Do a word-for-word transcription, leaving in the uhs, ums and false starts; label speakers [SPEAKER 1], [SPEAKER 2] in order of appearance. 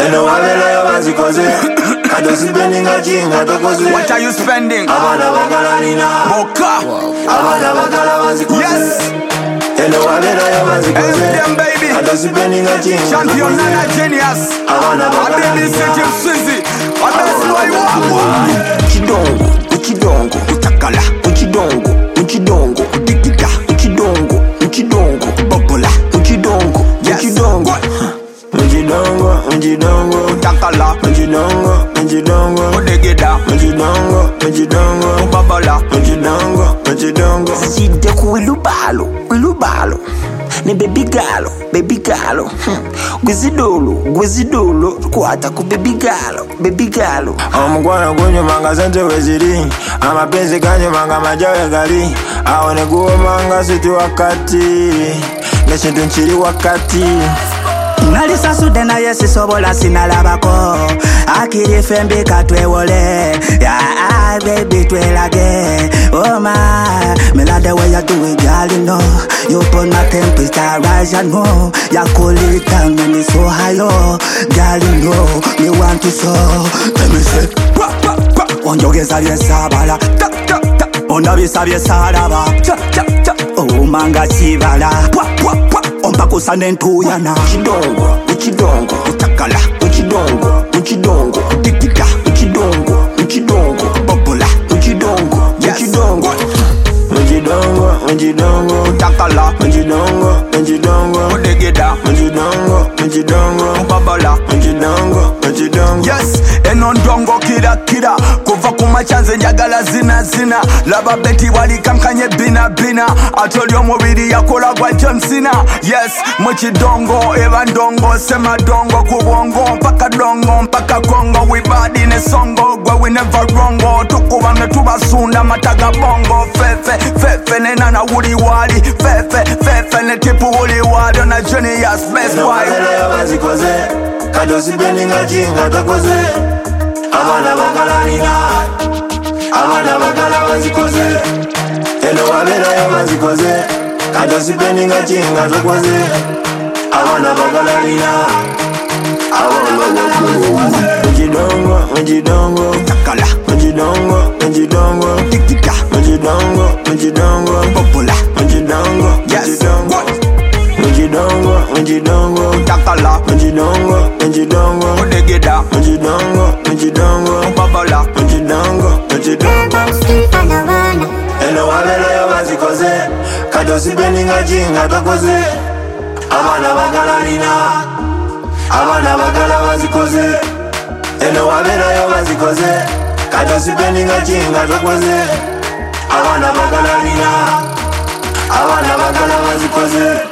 [SPEAKER 1] Eno wabela yo bazikoze Kado spending a jinga tokoze.
[SPEAKER 2] What are you spending?
[SPEAKER 1] Abana bakala nina
[SPEAKER 2] Boka.
[SPEAKER 1] Abana bakala bazikoze.
[SPEAKER 2] Yes.
[SPEAKER 1] Eno wabela yo bazikoze
[SPEAKER 2] Hey, baby.
[SPEAKER 1] Kado spending a jinga
[SPEAKER 2] Champion Nana Genius.
[SPEAKER 1] Abana bakala
[SPEAKER 2] Baby City Swizzy. I best boy walk.
[SPEAKER 1] Uchidongo, uchidongo, utakala, uchidongo, uchidongo, utikita, uchidongo, uchidongo, bobola, uchidongo, uchidongo, uchidongo, uchidongo,
[SPEAKER 2] Utakala,
[SPEAKER 1] uchidongo, uchidongo,
[SPEAKER 2] udegeda,
[SPEAKER 1] uchidongo, uchidongo,
[SPEAKER 2] bobola,
[SPEAKER 1] uchidongo, uchidongo.
[SPEAKER 3] Sijja ku wilubalo, wilubalo. Ne baby galo, baby galo. Gwizidolo, gwizidolo. Kwata ku baby galo, baby galo.
[SPEAKER 1] Omugwana gunyo manga sente weziri. Amapenzi kanyo manga majawe gali. Aone guo manga siti wakati. Neshintu nchiri wakati.
[SPEAKER 3] Nali sasude na yesi sobola sinalabako. Akiri fembi katwewole. Yeah, baby twelage. Oh my, me like the way you do it, girl, you know. You put my temperature rise, you know. You cool it down when it's so high, oh. Girl, you know, me want to so. Let me say, pa pa pa. Onjogeza byesabala, ta ta ta. Ondabisa byesaraba, cha cha cha. Oh manga sibala, pa pa pa. Ompakusa nentuyana.
[SPEAKER 1] Uchidongo, uchidongo,
[SPEAKER 3] Utakala,
[SPEAKER 1] uchidongo, uchidongo,
[SPEAKER 3] tiktika,
[SPEAKER 1] uchidongo, uchidongo,
[SPEAKER 3] bobola,
[SPEAKER 1] uchidongo, uchidongo, uchidongo, uchidongo,
[SPEAKER 2] utakala,
[SPEAKER 1] uchidongo, uchidongo,
[SPEAKER 2] udegeda,
[SPEAKER 1] uchidongo, uchidongo,
[SPEAKER 2] bobola,
[SPEAKER 1] uchidongo, uchidongo.
[SPEAKER 2] yes, eno ndongo kira kira. Kuva kumachanze njagala zina zina. Laba beti wali kankanye bina bina. Atoli omubiri yakola gwa John Cena. Yes, muchidongo eva ndongo. Sema dongo kubongo. Mpaka dongo mpaka kongo. We bad in a songo. Gwe we never wrongo. Tukuba metuba sunda mataga bongo. Fefe fefe ne nana wuli wali. Fefe fefe ne tipu wuli wali. On a genius best
[SPEAKER 1] Eno
[SPEAKER 2] boy.
[SPEAKER 1] wabela yo bazikoze Kado spending a jinga tokoze. Abana bakala nina Abana bakala bazikoze. Eno wabela yo bazikoze Kado spending a jinga tokoze. Abana bakala nina Abana bakala bazikoze. Uchidongo, uchidongo,
[SPEAKER 3] takala,
[SPEAKER 1] uchidongo, uchidongo,
[SPEAKER 3] tiktika,
[SPEAKER 1] uchidongo, uchidongo,
[SPEAKER 3] bobola,
[SPEAKER 1] uchidongo,
[SPEAKER 2] Yes.
[SPEAKER 1] uchidongo, uchidongo, uchidongo,
[SPEAKER 2] Takala,
[SPEAKER 1] uchidongo, uchidongo,
[SPEAKER 2] udegeda,
[SPEAKER 1] uchidongo, uchidongo,
[SPEAKER 2] bobola,
[SPEAKER 1] uchidongo, uchidongo. Eno wabela yo bazikoze Kado spending a jinga tokoze. Abana bakala nina Abana bakala bazikoze. Eno wabela yo bazikoze Kado spending a jinga tokoze. Abana bakala nina Abana bakala bazikoze.